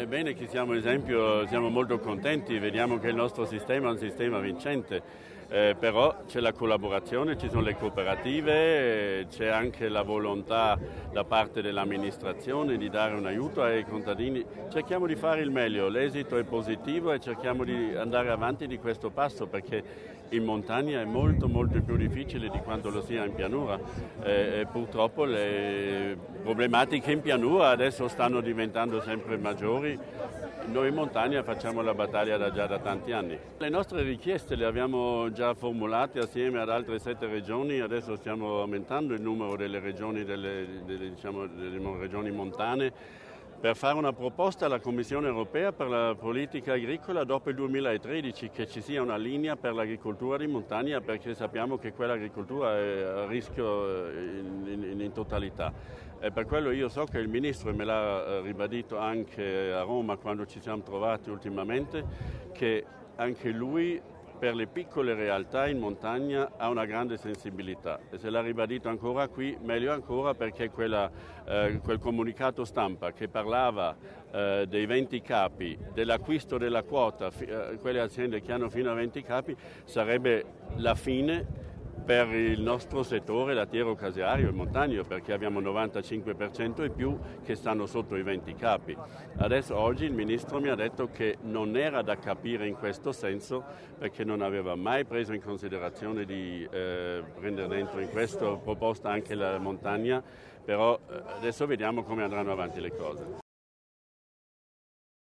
Ebbene, che siamo esempio, siamo molto contenti, vediamo che il nostro sistema è un sistema vincente. Però c'è la collaborazione, ci sono le cooperative, c'è anche la volontà da parte dell'amministrazione di dare un aiuto ai contadini. Cerchiamo di fare il meglio, l'esito è positivo e cerchiamo di andare avanti di questo passo perché in montagna è molto più difficile di quanto lo sia in pianura. Purtroppo le problematiche in pianura adesso stanno diventando sempre maggiori. Noi in montagna facciamo la battaglia già da tanti anni. Le nostre richieste le abbiamo già formulate assieme ad altre 7 regioni, adesso stiamo aumentando il numero delle regioni, delle regioni montane, per fare una proposta alla Commissione europea per la politica agricola dopo il 2013, che ci sia una linea per l'agricoltura di montagna, perché sappiamo che quell'agricoltura è a rischio in totalità. E per quello io so che il Ministro me l'ha ribadito anche a Roma quando ci siamo trovati ultimamente, che anche lui per le piccole realtà in montagna ha una grande sensibilità e se l'ha ribadito ancora qui, meglio ancora, perché quel comunicato stampa che parlava dei 20 capi, dell'acquisto della quota, quelle aziende che hanno fino a 20 capi, sarebbe la fine per il nostro settore lattiero-caseario e montagno, perché abbiamo 95% e più che stanno sotto i 20 capi. Adesso oggi il Ministro mi ha detto che non era da capire in questo senso, perché non aveva mai preso in considerazione di prendere dentro in questa proposta anche la montagna, però adesso vediamo come andranno avanti le cose.